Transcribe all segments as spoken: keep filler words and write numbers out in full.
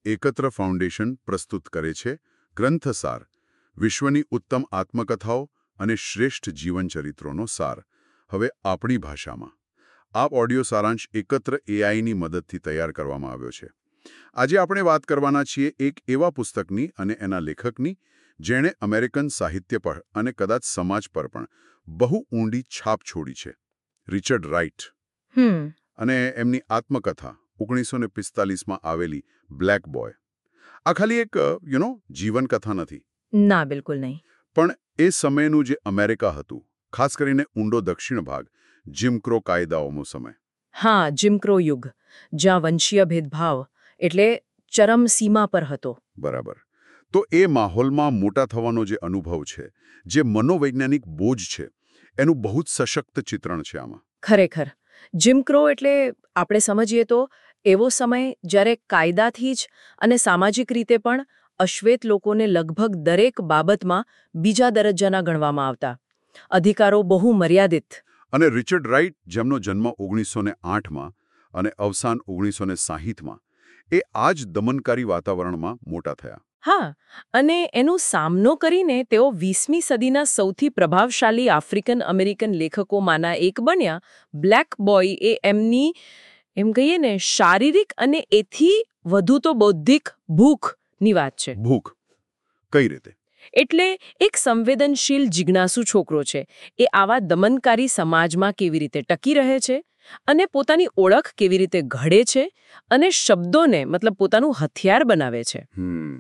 એકત્ર ફાઉન્ડેશન પ્રસ્તુત કરે છે ગ્રંથસાર, વિશ્વની ઉત્તમ આત્મકથાઓ અને શ્રેષ્ઠ જીવનચરિત્રોનો સાર, હવે આપણી ભાષામાં. આ ઓડિયો સારાંશ એકત્ર એઆઈની મદદથી તૈયાર કરવામાં આવ્યો છે. આજે આપણે વાત કરવાના છીએ એક એવા પુસ્તકની અને એના લેખકની જેણે અમેરિકન સાહિત્ય પર અને કદાચ સમાજ પર પણ બહુ ઊંડી છાપ છોડી છે. રિચર્ડ રાઇટ અને એમની આત્મકથા ઓગણીસો ને પિસ્તાલીસમાં આવેલી બ્લેક બોય. આ ખાલી એક યુ નો જીવનકથા નથી. ના, બિલકુલ નહીં. પણ એ સમયનું જે અમેરિકા હતું, ખાસ કરીને ઊંડો દક્ષિણ ભાગ, જિમ ક્રો કાયદાઓનો સમય. હા, જિમ ક્રો યુગ, જ્યાં વંશીય ભેદભાવ એટલે ચરમ સીમા પર હતો. બરાબર. તો એ માહોલમાં મોટા થવાનો જે અનુભવ છે, જે મનોવૈજ્ઞાનિક બોજ છે, એનું બહુ જ સશક્ત ચિત્રણ છે આમાં. ખરેખર. જિમ ક્રો એટલે આપણે સમજીએ તો એવો સમય જ્યારે કાયદાથી જ અને સામાજિક રીતે પણ અશ્વેત લોકોને લગભગ દરેક બાબતમાં બીજા દરજ્જાના ગણવામાં આવતા. અધિકારો બહુ મર્યાદિત. અને રિચર્ડ રાઇટ, જેમનો જન્મ ઓગણીસો ને આઠમાં અને અવસાન ઓગણીસો ને સાહીઠમાં, એ આ જ દમનકારી વાતાવરણમાં મોટા થયા. હા, અને એનો સામનો કરીને તેઓ વીસમી સદીના સૌથી પ્રભાવશાળી આફ્રિકન અમેરિકન લેખકોમાંના એક બન્યા. બ્લેક બોય એ એમની એમ કહીએ ને શારીરિક અને એથી વધુ તો બૌદ્ધિક ભૂખની વાત છે. ભૂખ કઈ રીતે? એટલે એક સંવેદનશીલ જિજ્ઞાસુ છોકરો છે. એ આવા દમનકારી સમાજમાં કેવી રીતે ટકી રહે છે અને પોતાની ઓળખ કેવી રીતે ઘડે છે અને શબ્દોને મતલબ પોતાનું હથિયાર બનાવે છે. હમ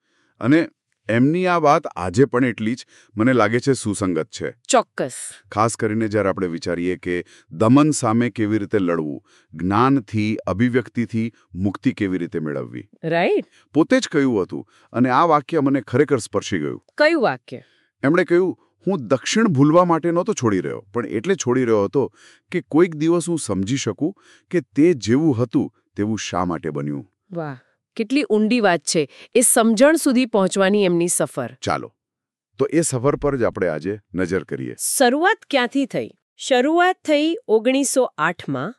અને એમની આ વાત આજે પણ એટલી જ મને લાગે છે સુસંગત છે. ચોક્કસ. ખાસ કરીને જ્યારે આપણે વિચારીએ કે દમન સામે કેવી રીતે લડવું, જ્ઞાનથી, અભિવ્યક્તિથી મુક્તિ કેવી રીતે મેળવવી. રાઈટ. પોતે જ કહ્યું હતું, અને આ વાક્ય મને ખરેખર સ્પર્શી ગયું. કયું વાક્ય? એમણે કહ્યું, હું દક્ષિણ ભૂલવા માટે નહોતો છોડી રહ્યો, પણ એટલે છોડી રહ્યો હતો કે કોઈક દિવસ હું સમજી શકું કે તે જેવું હતું તેવું શા માટે બન્યું. વાહ, કેટલી ઊંડી વાત છે. એ સમજણ સુધી પહોંચવાની એમની સફર. ચાલો તો એ સફર પર જ આપણે આજે નજર કરીએ. શરૂઆત ક્યાંથી થઈ? શરૂઆત થઈ ઓગણીસો આઠમાં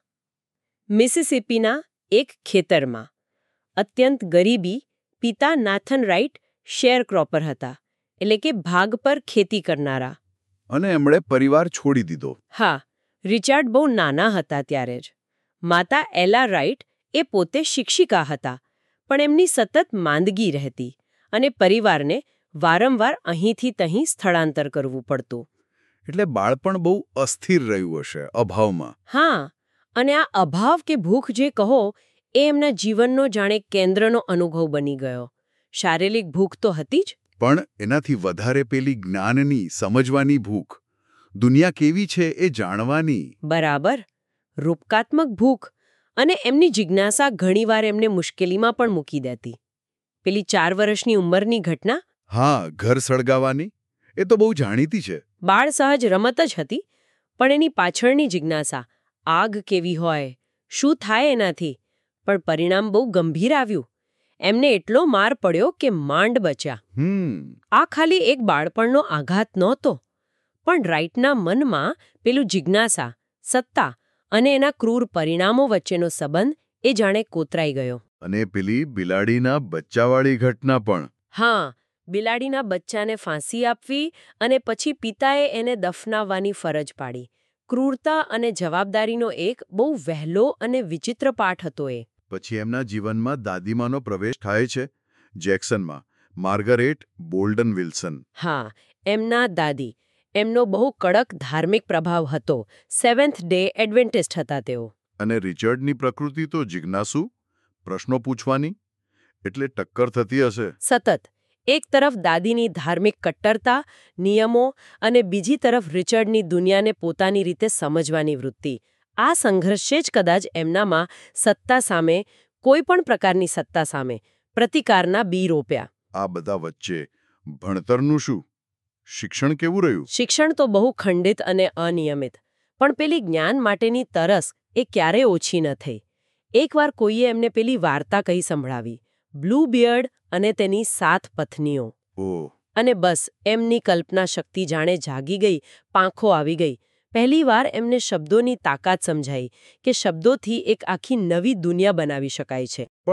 મિસિસિપીના એક ખેતરમાં. અત્યંત ગરીબી. પિતા નાથન રાઇટ શેરક્રોપર હતા, એટલે કે ભાગ પર ખેતી કરનારા. અને એમણે પરિવાર છોડી દીધો. હા, રિચાર્ડ બહુ નાના હતા ત્યારે જ. માતા એલા રાઇટ એ પોતે શિક્ષિકા હતા, પણ એમની સતત માંદગી રહેતી અને પરિવારને વારંવાર અહીંથી તહીં સ્થળાંતર કરવું પડતું. એટલે બાળપણ બહુ અસ્થિર રહ્યું હશે, અભાવમાં. હા, અને આ અભાવ કે ભૂખ જે કહો એ એમના જીવનનો જાણે કેન્દ્રનો અનુભવ બની ગયો. શારીરિક ભૂખ તો હતી જ, પણ એનાથી વધારે પેલી જ્ઞાનની, સમજવાની ભૂખ, દુનિયા કેવી છે એ જાણવાની. બરાબર. રૂપકાત્મક ભૂખ. અને એમની જિજ્ઞાસા ઘણીવાર એમને મુશ્કેલીમાં પણ મૂકી દેતી. પેલી ચાર વર્ષની ઉંમરની ઘટના. હા, ઘર સળગાવવાની, એ તો બહુ જાણીતી છે. બાળ સહજ રમત જ હતી, પણ એની પાછળની જિજ્ઞાસા, આગ કેવી હોય, શું થાય એનાથી, પણ પરિણામ બહુ ગંભીર આવ્યું. એમને એટલો માર પડ્યો કે માંડ બચ્યા. હમ આ ખાલી એક બાળપણનો આઘાત નહોતો, પણ રાઇટના મનમાં પેલું જિજ્ઞાસા, સત્તા અને એના ક્રૂર પરિણામો વચ્ચેનો સંબંધ એ જાણે કોતરાઈ ગયો. અને પેલી બિલાડીના બચ્ચાવાળી ઘટના પણ. હા, બિલાડીના બચ્ચાને ફાંસી આપવી અને પછી પિતાએ એને દફનાવવાની ફરજ પાડી. ક્રૂરતા અને જવાબદારીનો એક બહુ વહેલો અને વિચિત્ર પાઠ હતો એ. પછી એમના જીવનમાં દાદીમાનો પ્રવેશ થાય છે, જેક્સનમાં, માર્ગરેટ બોલ્ડન વિલ્સન. હા, એમના દાદી. એમનો બહુ કડક ધાર્મિક પ્રભાવ હતો. સેવન્થ ડે એડવેન્ટિસ્ટ હતા તેઓ. અને રિચર્ડની પ્રકૃતિ તો જિજ્ઞાસુ, પ્રશ્નો પૂછવાની, એટલે ટક્કર થતી હશે. સતત. એક તરફ દાદીની ધાર્મિક કટ્ટરતા, નિયમો, અને બીજી તરફ રિચર્ડની દુનિયાને પોતાની રીતે સમજવાની વૃત્તિ. આ સંઘર્ષે જ કદાચ એમનામાં સત્તા સામે, કોઈ પણ પ્રકારની સત્તા સામે, પ્રતિકારના બી રોપ્યા. આ બધા વચ્ચે ભણતરનું શું? શિક્ષણ કેવું રહ્યું? શિક્ષણ તો બહુ ખંડિત અને અનિયમિત, પણ પેલી જ્ઞાન માટેની તરસ એ ક્યારેય ઓછી ન થઈ. એકવાર કોઈએ એમને પેલી વાર્તા કહી સંભળાવી, બ્લુ બિયર્ડ અને તેની સાત પત્નીઓ. ઓહ. અને બસ એમની કલ્પના શક્તિ જાણે જાગી ગઈ, પાંખો આવી ગઈ. પહેલીવાર એમને શબ્દોની તાકાત સમજાઈ કે શબ્દોથી એક આખી નવી દુનિયા બનાવી શકાય છે. પણ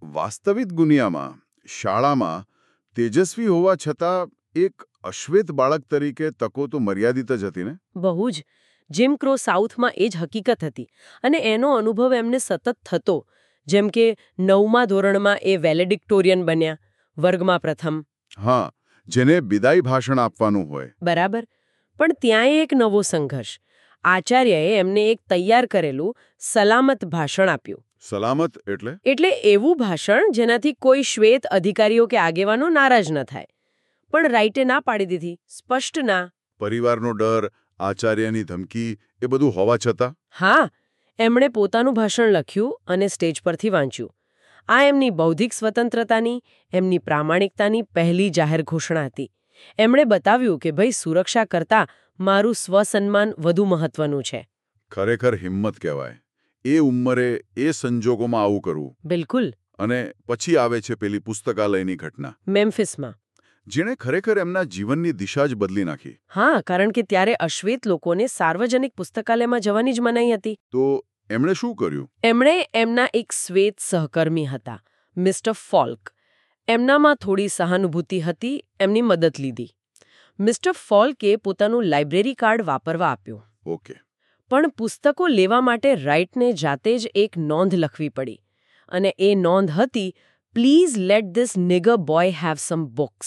વાસ્તવિક દુનિયામાં શાળામાં તેજસ્વી હોવા છતાં એક અશ્વેત બાળક તરીકે તકો તો મર્યાદિત જ હતી ને? બહુ જ. જીમ ક્રો સાઉથમાં એ જ હકીકત હતી અને એનો અનુભવ એમને સતત થતો. જેમ કે નવમા ધોરણમાં એ વેલેડિક્ટોરિયન બન્યા, વર્ગમાં પ્રથમ. હા, જેને વિદાય ભાષણ આપવાનું હોય. બરાબર. પણ ત્યાં એક નવો સંઘર્ષ. આચાર્યએ એમને એક તૈયાર કરેલું સલામત ભાષણ આપ્યું. સલામત એટલે? એટલે એવું ભાષણ જેનાથી કોઈ શ્વેત અધિકારીઓ કે આગેવાનો નારાજ ન થાય. પણ રાઇટે ના પાડી દીધી, સ્પષ્ટ ના. પરિવારનો ડર, આચાર્યની ધમકી, એ બધું હોવા છતાં? હા, એમણે પોતાનું ભાષણ લખ્યું અને સ્ટેજ પરથી વાંચ્યું. આ એમની બૌદ્ધિક સ્વતંત્રતાની, એમની પ્રામાણિકતાની પહેલી જાહેર ઘોષણા હતી. એમણે બતાવ્યું કે ભાઈ, સુરક્ષા કરતાં મારું સ્વસન્માન વધુ મહત્વનું છે. ખરેખર હિંમત કહેવાય. એ ઉંમરે એ સંજોગોમાં આવું કરવું. બિલકુલ. અને પછી આવે છે પેલી પુસ્તકાલયની ઘટના. મેમ્ફિસમાં. જેણે ખરેખર એમના જીવનની દિશા જ બદલી નાખી. હા, કારણ કે ત્યારે અશ્વેત લોકોને સાર્વજનિક પુસ્તકાલયમાં જવાની જ મનાઈ હતી. તો એમણે શું કર્યું? એમણે એમના એક શ્વેત સહકર્મી હતા, મિસ્ટર ફોલ્ક. એમનામાં થોડી સહાનુભૂતિ હતી, એમની મદદ લીધી. મિસ્ટર ફોલ્કે પોતાનું લાઇબ્રેરી કાર્ડ વાપરવા આપ્યું. ઓકે. પણ પુસ્તકો લેવા માટે રાઇટને જાતે જ એક નોંધ લખવી પડી. અને એ નોંધ હતી, please let this nigger boy have some books.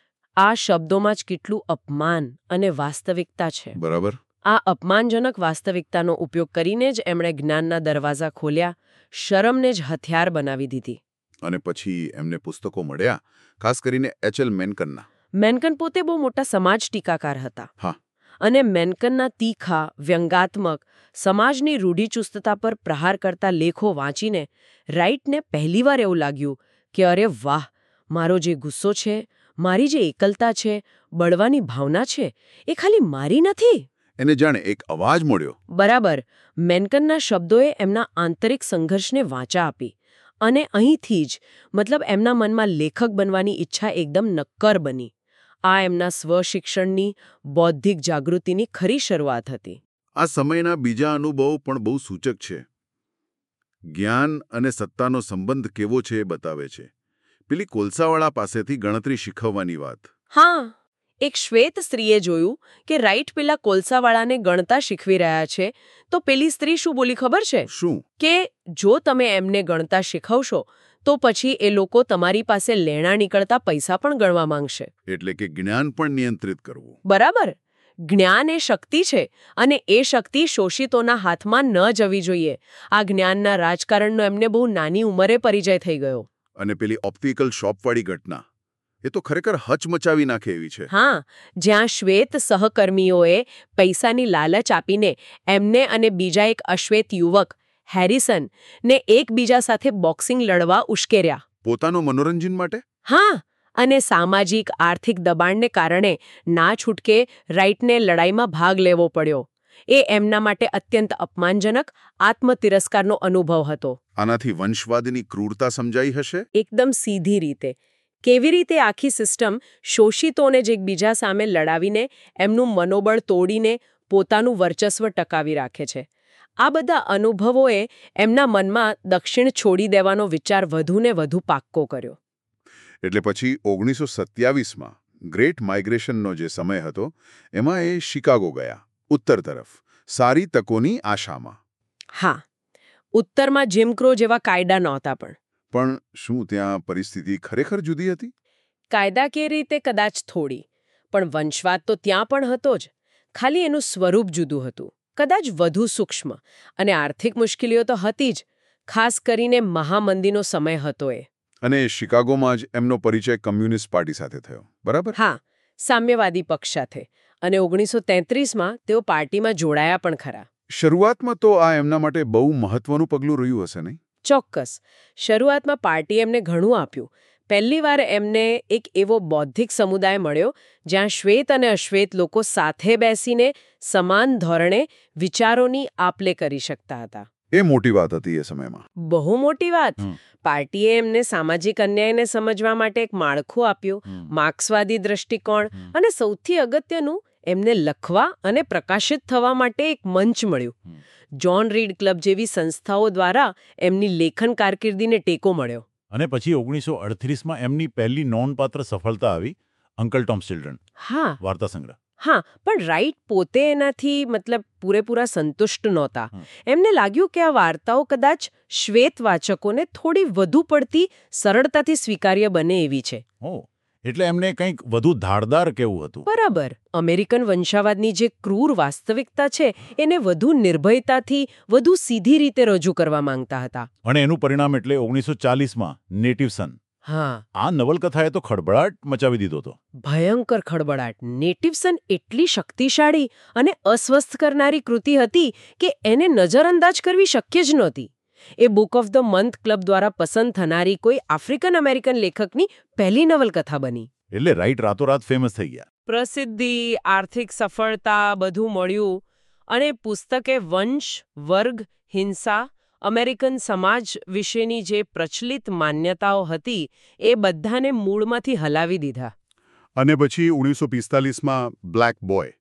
આ શબ્દોમાં જ કેટલું અપમાન અને વાસ્તવિકતા છે. બરાબર. આ અપમાનજનક વાસ્તવિકતાનો ઉપયોગ કરીને જ એમણે જ્ઞાનના દરવાજા ખોલ્યા, શરમને જ હથિયાર બનાવી દીધી. અને પછી એમને પુસ્તકો મળ્યા, ખાસ કરીને એચ એલ મેન્કનના. મેન્કન પોતે બહુ મોટા સમાજ ટીકાકાર હતા. હા. અને મેન્કનના તીખા, વ્યંગાત્મક, સમાજની રૂઢિચુસ્તતા પર પ્રહાર કરતા લેખો વાંચીને રાઇટને પહેલીવાર એવું લાગ્યું કે અરે વાહ, મારો જે ગુસ્સો છે, મારી જે એકલતા છે, બળવાની ભાવના છે, એ ખાલી મારી નથી. એને જાણે એક અવાજ મળ્યો. બરાબર. મેન્કનના શબ્દોએ એમના આંતરિક સંઘર્ષને વાચા આપી. અને અહીંથી જ, મતલબ એમના મનમાં લેખક બનવાની ઈચ્છા એકદમ નક્કર બની. આ એમના સ્વશિક્ષણની, બૌદ્ધિક જાગૃતિની ખરી શરૂઆત હતી. આ સમયના બીજા અનુભવો પણ બહુ સૂચક છે. જ્ઞાન અને સત્તાનો સંબંધ કેવો છે એ બતાવે છે. પેલી કોલસાવાળા પાસેથી ગણતરી શીખવવાની વાત. હા, એક શ્વેત સ્ત્રીએ જોયું કે રાઇટ પેલા કોલસાવાળાને ગણતા શીખવી રહ્યા છે, તો પેલી સ્ત્રી શું બોલી ખબર છે? શું? કે જો તમે એમને ગણતા શીખવશો તો પછી એ લોકો તમારી પાસે લેણા નીકળતા પૈસા પણ ગણવા માંગશે. એટલે કે જ્ઞાન પણ નિયંત્રિત કરવું. બરાબર. જ્ઞાન એ શક્તિ છે અને એ શક્તિ શોષિતોના હાથમાં ન જવી જોઈએ. આ જ્ઞાનના રાજકારણનો એમને બહુ નાની ઉંમરે પરિચય થઈ ગયો. અને પેલી ઓપ્ટિકલ શોપવાળી ઘટના, એ તો ખરેખર હચમચાવી નાખે એવી છે. હા, જ્યાં શ્વેત સહકર્મીઓએ પૈસાની લાલચ આપીને એમને અને બીજા એક અશ્વેત યુવક હેરિસન ને એકબીજા સાથે બોક્સિંગ લડવા ઉશ્કેર્યા. પોતાનો મનોરંજન માટે? હા, અને સામાજિક આર્થિક દબાણને કારણે ના છૂટકે રાઇટને લડાઈમાં ભાગ લેવો પડ્યો. એ એમના માટે અત્યંત અપમાનજનક, આત્મતિરસ્કારનો અનુભવ હતો. આનાથી વંશવાદની ક્રૂરતા સમજાઈ હશે? એકદમ સીધી રીતે. કેવી રીતે આખી સિસ્ટમ શોષિતોને જ એકબીજા સામે લડાવીને એમનું મનોબળ તોડીને પોતાનું વર્ચસ્વ ટકાવી રાખે છે. આ બધા અનુભવોએ એમના મનમાં દક્ષિણ છોડી દેવાનો વિચાર વધુને વધુ પાક્કો કર્યો. એટલે પછી ઓગણીસો સત્યાવીસમાં ગ્રેટ માઇગ્રેશનનો જે સમય હતો, એમાં એ શિકાગો ગયા, ઉત્તર તરફ, સારી તકોની આશામાં. હા, ઉત્તરમાં જીમ ક્રો જેવા કાયદા નહોતા પણ. પણ શું ત્યાં પરિસ્થિતિ ખરેખર જુદી હતી? કાયદાકીય રીતે કદાચ થોડી, પણ વંશવાદ તો ત્યાં પણ હતો જ. ખાલી એનું સ્વરૂપ જુદું હતું, કદાચ વધુ સૂક્ષ્મ. અને આર્થિક મુશ્કેલીઓ તો હતી જ, ખાસ કરીને મહામંદીનો સમય હતો એ. અને શિકાગોમાં જ એમનો પરિચય કમ્યુનિસ્ટ પાર્ટી સાથે થયો, બરાબર? હા, સામ્યવાદી પક્ષ સાથે. અને ઓગણીસો તેત્રીસમાં તેઓ પાર્ટીમાં જોડાયા પણ ખરા. શરૂઆતમાં તો આ એમના માટે બહુ મહત્વનું પગલું રહ્યું હશે નહીં? ચોક્કસ. શરૂઆતમાં પાર્ટીએ એમને ઘણું આપ્યું. પહેલીવાર એમને એક એવો બૌદ્ધિક સમુદાય મળ્યો જ્યાં શ્વેત અને અશ્વેત લોકો સાથે બેસીને સમાન ધોરણે વિચારોની આપ-લે કરી શકતા હતા. એ મોટી વાત હતી એ સમયમાં. બહુ મોટી વાત. પાર્ટીએ એમને સામાજિક અન્યાયને સમજવા માટે એક માળખું આપ્યું, માર્ક્સવાદી દૃષ્ટિકોણ, અને સૌથી અગત્યનું, એમને લખવા અને પ્રકાશિત થવા માટે એક મંચ મળ્યું. જ્હોન રીડ ક્લબ જેવી સંસ્થાઓ દ્વારા એમની લેખન કારકિર્દીને ટેકો મળ્યો. અને પછી ઓગણીસો અડત્રીસમાં એમની પહેલી નોંધપાત્ર સફળતા આવી અંકલ ટોમ્સ ચિલ્ડ્રન હા વાર્તા સંગ્રહ. હા પણ રાઈટ પોતે એનાથી મતલબ પૂરેપૂરા સંતુષ્ટ નહોતા. હમ. એમને લાગ્યું કે આ વાર્તાઓ કદાચ શ્વેત વાચકોને થોડી વધુ પડતી સરળતાથી સ્વીકાર્ય બને એવી છે. ઓ એટલે એમને કંઈક વધુ ધારદાર કેવું હતું. બરાબર. અમેરિકન વંશાવાદની જે ક્રૂર વાસ્તવિકતા છે એને વધુ નિર્ભયતાથી વધુ સીધી રીતે રજૂ કરવા માંગતા હતા. અને એનું પરિણામ એટલે ઓગણીસો ચાલીસમાં નેટિવ સન. હા આ નવલકથાએ તો ખળભળાટ મચાવી દીધો હતો. ભયંકર ખળબળાટ. નેટિવ સન એટલી શક્તિશાળી અને અસ્વસ્થ કરનારી કૃતિ હતી કે એને નજરઅંદાજ કરવી શક્ય જ નહોતી. એ book of the month club દ્વારા પસંદ થનારી કોઈ આફ્રિકન અમેરિકન લેખકની પહેલી નવલકથા બની. એટલે રાઈટ રાતોરાત ફેમસ થઈ ગયા. પ્રસિદ્ધિ, આર્થિક સફળતા બધું મળ્યું અને પુસ્તકે વંશ, વર્ગ, હિંસા, અમેરિકન સમાજ વિશેની જે પ્રચલિત માન્યતાઓ હતી એ બધાને મૂળમાંથી હલાવી દીધા. અને પછી ઓગણીસો પિસ્તાલીસમાં બ્લેક બોય,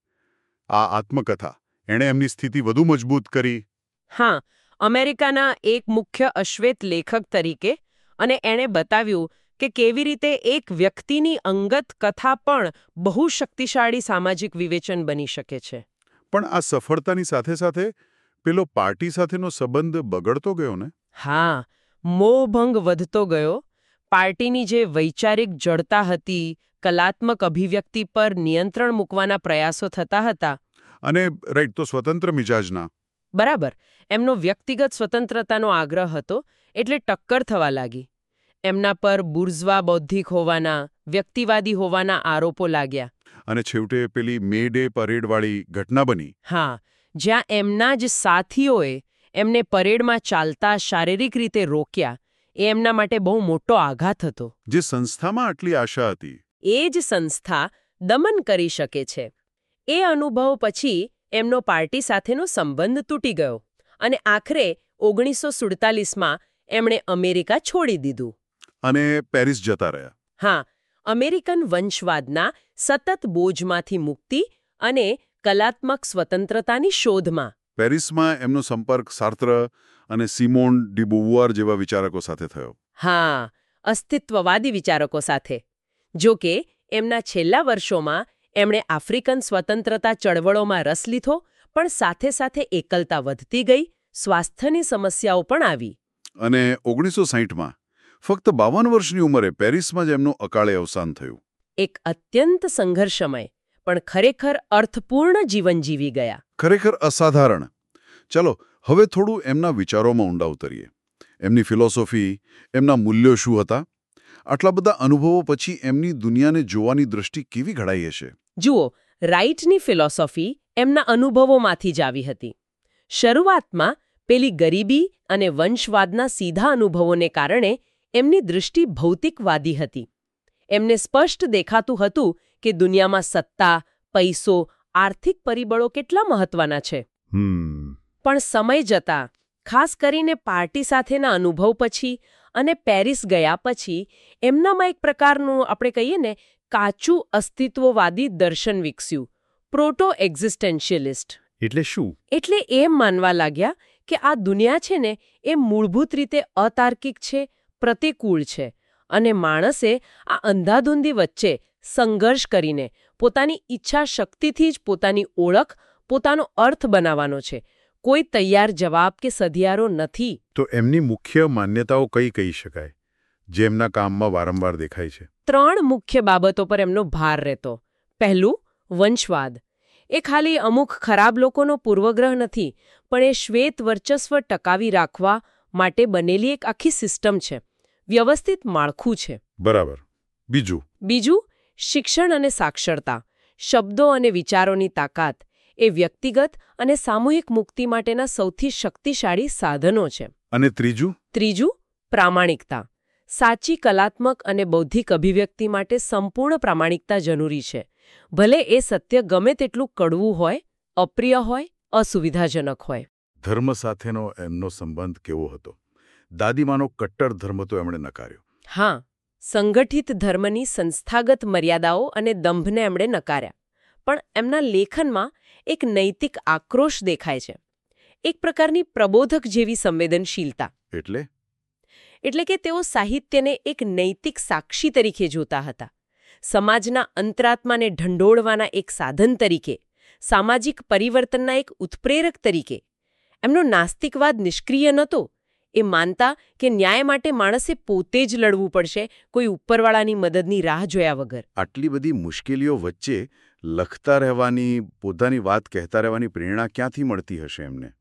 આ આત્મકથા એણે એમની સ્થિતિ વધુ મજબૂત કરી. હા, અમેરિકાના એક મુખ્ય અશ્વેત લેખક તરીકે, અને એણે બતાવ્યું કે કેવી રીતે એક વ્યક્તિની અંગત કથા પણ બહુ શક્તિશાળી સામાજિક વિવેચન બની શકે છે. પણ આ સફળતાની સાથે સાથે પેલો પાર્ટી સાથેનો સંબંધ બગડતો ગયો ને? હા, મોહભંગ વધતો ગયો. પાર્ટીની જે વૈચારિક જડતા હતી, કલાત્મક અભિવ્યક્તિ પર નિયંત્રણ મૂકવાના પ્રયાસો થતા હતા. અને રાઈટ તો સ્વતંત્ર મિજાજના. બરાબર. એમનો વ્યક્તિગત સ્વતંત્રતાનો આગ્રહ હતો એટલે ટક્કર થવા લાગી. એમના પર બુર્ઝવા બૌદ્ધિક હોવાના, વ્યક્તિવાદી હોવાના આરોપો લાગ્યા. અને છેવટે પેલી મે ડે પરેડવાળી ઘટના બની. હા, જ્યાં એમના જ સાથીઓએ એમને પરેડમાં ચાલતા શારીરિક રીતે રોક્યા. એ એમના માટે બહુ મોટો આઘાત હતો. જે સંસ્થામાં આટલી આશા હતી એ જ સંસ્થા દમન કરી શકે છે. એ અનુભવ પછી એમનો પાર્ટી સાથેનો સંબંધ તૂટી ગયો અને આખરે ઓગણીસો સુડતાલીસમાં એમણે અમેરિકા છોડી દીધું. અને પેરિસ જતા રહ્યા. હા, અમેરિકન વંશવાદના સતત બોજમાંથી મુક્તિ અને કલાત્મક સ્વતંત્રતાની શોધમાં. પેરિસમાં એમનો સંપર્ક સાર્ત્ર અને સિમોન ડી બોવુઆર જેવા વિચારકો સાથે થયો. હા, અસ્તિત્વવાદી વિચારકો સાથે. જો કે એમના છેલ્લા વર્ષોમાં એમણે આફ્રિકન સ્વતંત્રતા ચળવળોમાં રસ લીધો, પણ સાથે સાથે એકલતા વધતી ગઈ, સ્વાસ્થ્યની સમસ્યાઓ પણ આવી. અને ઓગણીસો સાહીઠમાં ફક્ત બાવન વર્ષની ઉંમરે પેરિસમાં જ એમનું અકાળે અવસાન થયું. એક અત્યંત સંઘર્ષમય પણ ખરેખર અર્થપૂર્ણ જીવન જીવી ગયા. ખરેખર અસાધારણ. ચલો હવે થોડું એમના વિચારોમાં ઊંડા ઉતરીએ. એમની ફિલોસોફી, એમના મૂલ્યો શું હતા? આટલા બધા અનુભવો પછી એમની દુનિયાને જોવાની દૃષ્ટિ કેવી ઘડાઈ હશે? જુઓ, રાઇટની ફિલોસોફી એમના અનુભવોમાંથી જ આવી હતી. શરૂઆતમાં પેલી ગરીબી અને વંશવાદના સીધા અનુભવોને કારણે એમની દૃષ્ટિ ભૌતિકવાદી હતી. એમને સ્પષ્ટ દેખાતું હતું કે દુનિયામાં સત્તા, પૈસો, આર્થિક પરિબળો કેટલા મહત્વના છે. હમ પણ સમય જતાં, ખાસ કરીને પાર્ટી સાથેના અનુભવ પછી અને પેરિસ ગયા પછી એમનામાં એક પ્રકારનું આપણે કહીએ ને કાચું અસ્તિત્વવાદી દર્શન વિકસ્યું. પ્રોટો એક્ઝિસ્ટેન્શિયલિસ્ટ. એટલે શું? એટલે એમ માનવા લાગ્યા કે આ દુનિયા છે ને એ મૂળભૂત રીતે અતાર્કિક છે, પ્રતિકૂળ છે અને માણસે આ અંધાધૂંધી વચ્ચે સંઘર્ષ કરીને પોતાની ઈચ્છા શક્તિથી જ પોતાની ઓળખ, પોતાનો અર્થ બનાવવાનો છે. કોઈ તૈયાર જવાબ કે સધિયારો નથી. તો એમની મુખ્ય માન્યતાઓ કઈ કહી શકાય, જે એમના કામમાં વારંવાર દેખાય છે? ત્રણ મુખ્ય બાબતો પર એમનો ભાર રહેતો. પહેલું, વંશવાદ. એ ખાલી અમુક ખરાબ લોકોનો પૂર્વગ્રહ નથી, પણ એ શ્વેત વર્ચસ્વ ટકાવી રાખવા માટે બનેલી એક આખી સિસ્ટમ છે, વ્યવસ્થિત માળખું છે. બરાબર. બીજું? બીજું, શિક્ષણ અને સાક્ષરતા. શબ્દો અને વિચારોની તાકાત એ વ્યક્તિગત અને સામૂહિક મુક્તિ માટેના સૌથી શક્તિશાળી સાધનો છે. અને ત્રીજું? ત્રીજું, પ્રામાણિકતા. સાચી કલાત્મક અને બૌદ્ધિક અભિવ્યક્તિ માટે સંપૂર્ણ પ્રામાણિકતા જરૂરી છે. ભલે એ સત્ય ગમે તેટલું કડવું હોય, અપ્રિય હોય, અસુવિધાજનક હોય. ધર્મ સાથેનો એમનો સંબંધ કેવો હતો? દાદીમાનો કટ્ટર ધર્મ તો એમણે નકાર્યો. હા, સંગઠિત ધર્મની સંસ્થાગત મર્યાદાઓ અને દંભને એમણે નકાર્યા. પણ એમના લેખનમાં એક નૈતિક આક્રોશ દેખાય છે, એક પ્રકારની પ્રબોધક જેવી સંવેદનશીલતા. એટલે? એટલે કે તેઓ સાહિત્યને એક નૈતિક સાક્ષી તરીકે જોતા હતા, સમાજના અંતરાત્માને ઢંઢોળવાના એક સાધન તરીકે, સામાજિક પરિવર્તનના એક ઉત્પ્રેરક તરીકે. એમનો નાસ્તિકવાદ નિષ્ક્રિય નહોતો. એ માનતા કે ન્યાય માટે માણસે પોતે જ લડવું પડશે, કોઈ ઉપરવાળાની મદદની રાહ જોયા વગર. આટલી બધી મુશ્કેલીઓ વચ્ચે લખતા રહેવાની, પોતાની વાત કહેતા રહેવાની પ્રેરણા ક્યાંથી મળતી હશે એમને?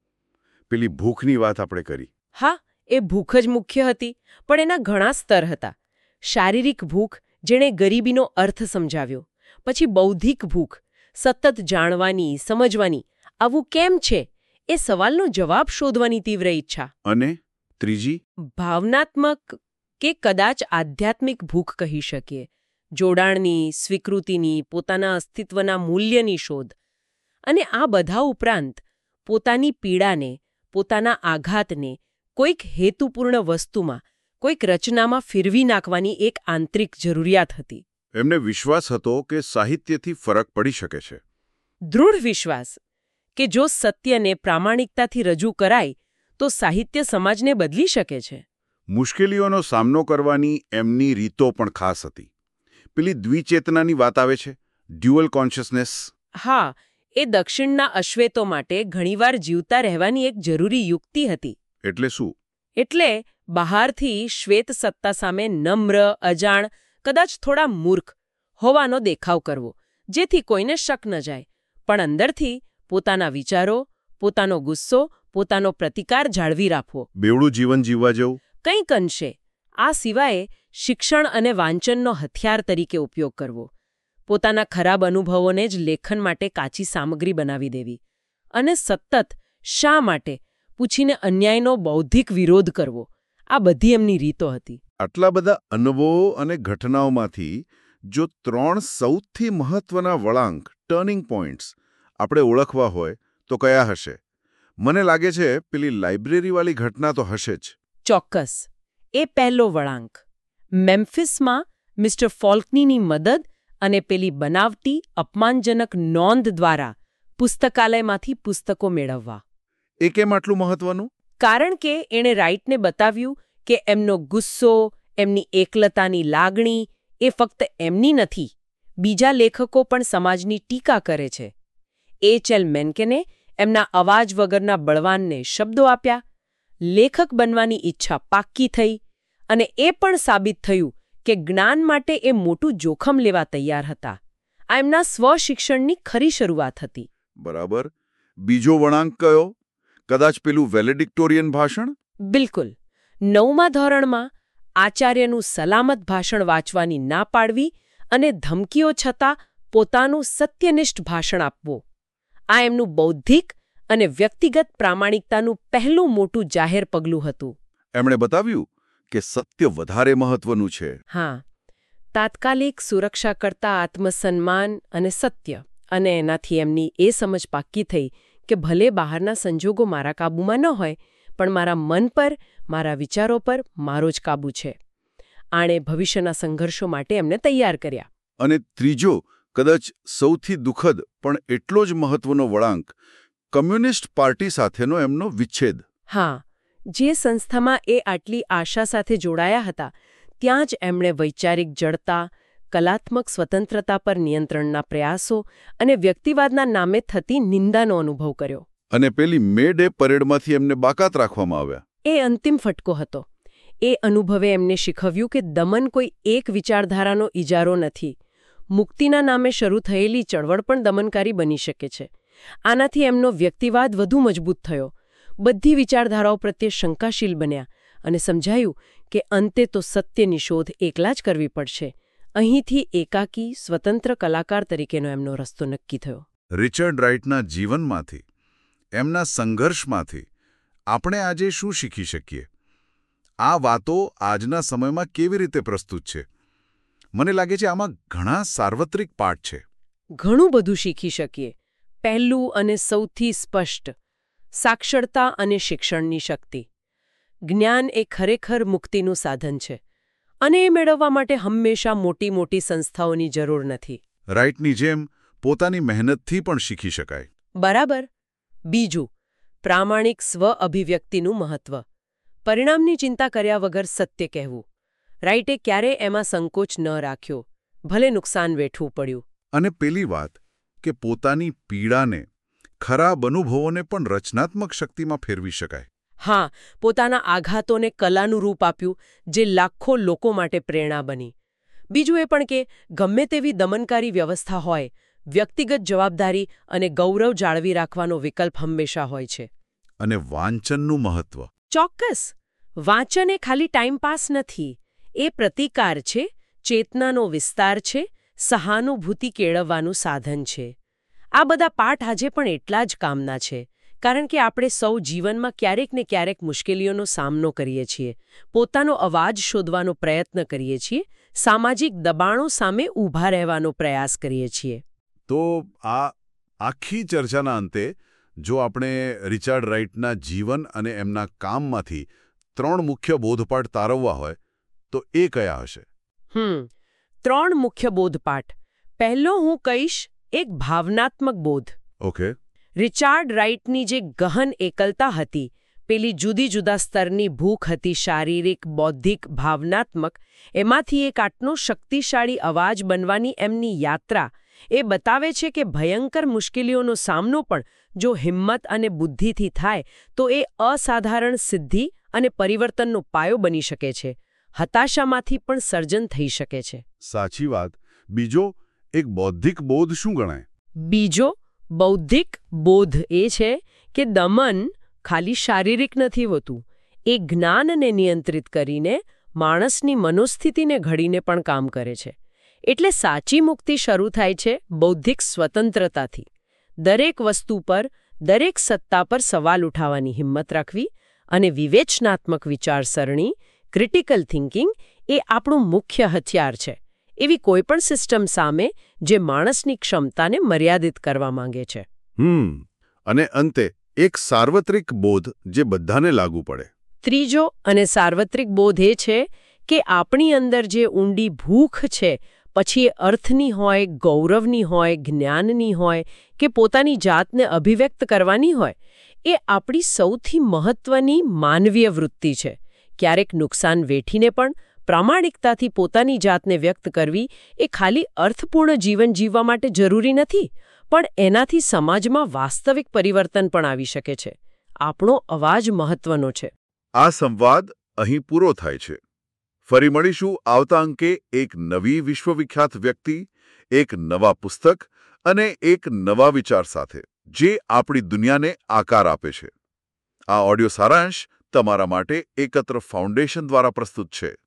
પેલી ભૂખની વાત આપણે કરી. હા, એ ભૂખ જ મુખ્ય હતી, પણ એના ઘણા સ્તર હતા. શારીરિક ભૂખ, જેણે ગરીબીનો અર્થ સમજાવ્યો. પછી બૌદ્ધિક ભૂખ, સતત જાણવાની, સમજવાની, આવું કેમ છે એ સવાલનો જવાબ શોધવાની તીવ્ર ઈચ્છા. અને ત્રીજી? ભાવનાત્મક કે કદાચ આધ્યાત્મિક ભૂખ કહી શકીએ. જોડાણની, સ્વીકૃતિની, પોતાના અસ્તિત્વના મૂલ્યની શોધ. અને આ બધા ઉપરાંત પોતાની પીડાને, પોતાના આઘાતને કોઈક હેતુપૂર્ણ વસ્તુમાં, કોઈક રચનામાં ફેરવી નાખવાની એક આંતરિક જરૂરિયાત હતી. એમને વિશ્વાસ હતો કે સાહિત્યથી ફરક પડી શકે છે. દૃઢ વિશ્વાસ કે જો સત્યને પ્રામાણિકતાથી રજૂ કરાય તો સાહિત્ય સમાજને બદલી શકે છે. મુશ્કેલીઓનો સામનો કરવાની એમની રીતો પણ ખાસ હતી. પેલી દ્વિચેતનાની વાત આવે છે, ડ્યુઅલ કોન્શિયસનેસ. હા, એ દક્ષિણના અશ્વેતો માટે ઘણીવાર જીવતા રહેવાની એક જરૂરી યુક્તિ હતી. એટલે શું? એટલે બહારથી શ્વેત સત્તા સામે નમ્ર, અજાણ, કદાચ થોડા મૂર્ખ હોવાનો દેખાવ કરવો, જેથી કોઈને શક ન જાય, પણ અંદરથી પોતાના વિચારો, પોતાનો ગુસ્સો, પોતાનો પ્રતિકાર જાળવી રાખવો. બેવડું જીવન જીવવા જેવું? કંઈક અંશે. આ સિવાય શિક્ષણ અને વાંચનનો હથિયાર તરીકે ઉપયોગ કરવો. પોતાના ખરાબ અનુભવોને જ લેખન માટે કાચી સામગ્રી બનાવી દેવી. અને સતત શા માટે પૂછીને અન્યાયનો બૌદ્ધિક વિરોધ કરવો. આ બધી એમની રીતો હતી. આટલા બધા અનુભવો અને ઘટનાઓમાંથી જો ત્રણ સૌથી મહત્વના વળાંક, ટર્નિંગ પોઈન્ટ્સ આપણે ઓળખવા હોય તો કયા હશે? મને લાગે છે પેલી લાઇબ્રેરીવાળી ઘટના તો હશે જ. ચોક્કસ. એ પહેલો વળાંક. મેમ્ફિસમાં મિસ્ટર ફોલ્કનીની મદદ અને પેલી બનાવટી, અપમાનજનક નોંધ દ્વારા પુસ્તકાલયમાંથી પુસ્તકો મેળવવા. એ કેમ આટલું મહત્વનું? કારણ કે એણે રાઇટને બતાવ્યું કે એમનો ગુસ્સો, એમની એકલતાની લાગણી એ ફક્ત એમની નથી, બીજા લેખકો પણ સમાજની ટીકા કરે છે. એચ એલ મેન્કેને એમના અવાજ વગરના બળવાનને શબ્દો આપ્યા. લેખક બનવાની ઈચ્છા પાક્કી થઈ, અને એ પણ સાબિત થયું કે જ્ઞાન માટે એ મોટું જોખમ લેવા તૈયાર હતા. આ એમના સ્વશિક્ષણની ખરી શરૂઆત હતી. બરાબર. બીજો વળાંક કયો? કદાચ પેલું વેલેડિક્ટોરિયન ભાષણ? બિલકુલ. નવમા ધોરણમાં આચાર્યનું સલામત ભાષણ વાંચવાની ના પાડવી અને ધમકીઓ છતાં પોતાનું સત્યનિષ્ઠ ભાષણ આપવું. આ એમનું બૌદ્ધિક અને વ્યક્તિગત પ્રામાણિકતાનું પહેલું મોટું જાહેર પગલું હતું. એમણે બતાવ્યું કે સત્ય વધારે મહત્વનું છે. હા, તાત્કાલિક સુરક્ષા કરતા આત્મસન્માન અને સત્ય. અને એનાથી એમની એ સમજ પાક્કી થઈ કે ભલે બહારના સંજોગો મારા કાબૂમાં ન હોય, પણ મારા મન પર, મારા વિચારો પર મારો જ કાબૂ છે. આણે ભવિષ્યના સંઘર્ષો માટે એમને તૈયાર કર્યા. અને ત્રીજો, કદાચ સૌથી દુઃખદ પણ એટલો જ મહત્વનો વળાંક, કમ્યુનિસ્ટ પાર્ટી સાથેનો એમનો વિચ્છેદ. હા, જે સંસ્થામાં એ આટલી આશા સાથે જોડાયા હતા, ત્યાં જ એમણે વૈચારિક જડતા, કલાત્મક સ્વતંત્રતા પર નિયંત્રણના પ્રયાસો અને વ્યક્તિવાદના નામે થતી નિંદાનો અનુભવ કર્યો. અને પેલી મે ડે પરેડમાંથી એમને બાકાત રાખવામાં આવ્યા. એ અંતિમ ફટકો હતો. એ અનુભવે એમને શીખવ્યું કે દમન કોઈ એક વિચારધારાનો ઇજારો નથી. મુક્તિના નામે શરૂ થયેલી ચળવળ પણ દમનકારી બની શકે છે. આનાથી એમનો વ્યક્તિવાદ વધુ મજબૂત થયો. બધી વિચારધારાઓ પ્રત્યે શંકાશીલ બન્યા અને સમજાયું કે અંતે તો સત્યની શોધ એકલા જ કરવી પડશે. અહીંથી એકાકી, સ્વતંત્ર કલાકાર તરીકેનો એમનો રસ્તો નક્કી થયો. રિચર્ડ રાઇટના જીવનમાંથી, એમના સંઘર્ષમાંથી આપણે આજે શું શીખી શકીએ? આ વાતો આજના સમયમાં કેવી રીતે પ્રસ્તુત છે? મને લાગે છે આમાં ઘણા સાર્વત્રિક પાઠ છે. ઘણું બધું શીખી શકીએ. પહેલું અને સૌથી સ્પષ્ટ, સાક્ષરતા અને શિક્ષણની શક્તિ. જ્ઞાન એ ખરેખર મુક્તિનું સાધન છે, અને એ મેળવવા માટે હંમેશા મોટી મોટી સંસ્થાઓની જરૂર નથી. રાઇટની જેમ પોતાની મહેનતથી પણ શીખી શકાય. બરાબર. બીજું, પ્રામાણિક સ્વ અભિવ્યક્તિનું મહત્વ. પરિણામની ચિંતા કર્યા વગર સત્ય કહેવું. રાઈટે ક્યારેય એમાં સંકોચ ન રાખ્યો, ભલે નુકસાન વેઠવું પડ્યું. અને પેલી વાત કે પોતાની પીડાને, ખરાબ અનુભવોને પણ રચનાત્મક શક્તિમાં ફેરવી શકાય. હા, પોતાના આઘાતોને કલાનું રૂપ આપ્યું, જે લાખો લોકો માટે પ્રેરણા બની. બીજું એ પણ કે ગમે તેવી દમનકારી વ્યવસ્થા હોય, વ્યક્તિગત જવાબદારી અને ગૌરવ જાળવી રાખવાનો વિકલ્પ હંમેશા હોય છે. અને વાંચનનું મહત્વ. ચોક્કસ. વાંચન એ ખાલી ટાઈમપાસ નથી. એ પ્રતિકાર છે, ચેતનાનો વિસ્તાર છે, સહાનુભૂતિ કેળવવાનું સાધન છે. આ બધા પાઠ આજે પણ એટલા જ કામના છે, કારણ કે આપણે સૌ જીવનમાં ક્યારેક ને ક્યારેક મુશ્કેલીઓનો સામનો કરીએ છીએ, પોતાનો અવાજ શોધવાનો પ્રયત્ન કરીએ છીએ, સામાજિક દબાણો સામે ઊભા રહેવાનો પ્રયાસ કરીએ છીએ. તો આ આખી ચર્ચાના અંતે જો આપણે રિચાર્ડ રાઇટના જીવન અને એમના કામમાંથી ત્રણ મુખ્ય બોધપાઠ તારવવા હોય તો એ કયા હશે? હમ ત્રણ મુખ્ય બોધપાઠ. પહેલો હું કહીશ એક ભાવનાત્મક બોધ. ઓકે. રિચાર્ડ રાઇટની જે ગહન એકલતા હતી, પેલી જુદી જુદા સ્તરની ભૂખ હતી, શારીરિક, બૌદ્ધિક, ભાવનાત્મક, એમાંથી એક આટલો શક્તિશાળી અવાજ બનવાની એમની યાત્રા એ બતાવે છે કે ભયંકર મુશ્કેલીઓનો સામનો પણ જો હિંમત અને બુદ્ધિથી થાય તો એ અસાધારણ સિદ્ધિ અને પરિવર્તનનો પાયો બની શકે છે. હતાશામાંથી પણ સર્જન થઈ શકે છે. સાચી વાત. બીજો એક બૌદ્ધિક બોધ શું ગણાય? બીજો બૌદ્ધિક બોધ એ છે કે દમન ખાલી શારીરિક નથી હોતું. એ જ્ઞાનને નિયંત્રિત કરીને માણસની મનોસ્થિતિને ઘડીને પણ કામ કરે છે. એટલે સાચી મુક્તિ શરૂ થાય છે બૌદ્ધિક સ્વતંત્રતાથી. દરેક વસ્તુ પર, દરેક સત્તા પર સવાલ ઉઠાવવાની હિંમત રાખવી અને વિવેચનાત્મક વિચારસરણી, ક્રિટિકલ થિંકિંગ એ આપણું મુખ્ય હથિયાર છે, એવી કોઈપણ સિસ્ટમ સામે જે માણસની ક્ષમતાને મર્યાદિત કરવા માંગે છે. હમ અને અંતે એક સાર્વત્રિક બોધ જે બધાને લાગુ પડે. ત્રીજો અને સાર્વત્રિક બોધ એ છે કે આપણી અંદર જે ઊંડી ભૂખ છે, પછી એ અર્થની હોય, ગૌરવની હોય, જ્ઞાનની હોય કે પોતાની જાતને અભિવ્યક્ત કરવાની હોય, એ આપણી સૌથી મહત્વની માનવીય વૃત્તિ છે. ક્યારેક નુકસાન વેઠીને પણ પ્રામાણિકતાથી પોતાની જાતને વ્યક્ત કરવી એ ખાલી અર્થપૂર્ણ જીવન જીવવા માટે જરૂરી નથી, પણ એનાથી સમાજમાં વાસ્તવિક પરિવર્તન પણ આવી શકે છે. આપણો અવાજ મહત્વનો છે. આ સંવાદ અહીં પૂરો થાય છે. ફરી મળીશું આવતા અંકે એક નવી વિશ્વવિખ્યાત વ્યક્તિ, એક નવા પુસ્તક અને એક નવા વિચાર સાથે, જે આપણી દુનિયાને આકાર આપે છે. આ ઓડિયો સારાંશ તમારા માટે એકત્ર ફાઉન્ડેશન દ્વારા પ્રસ્તુત છે.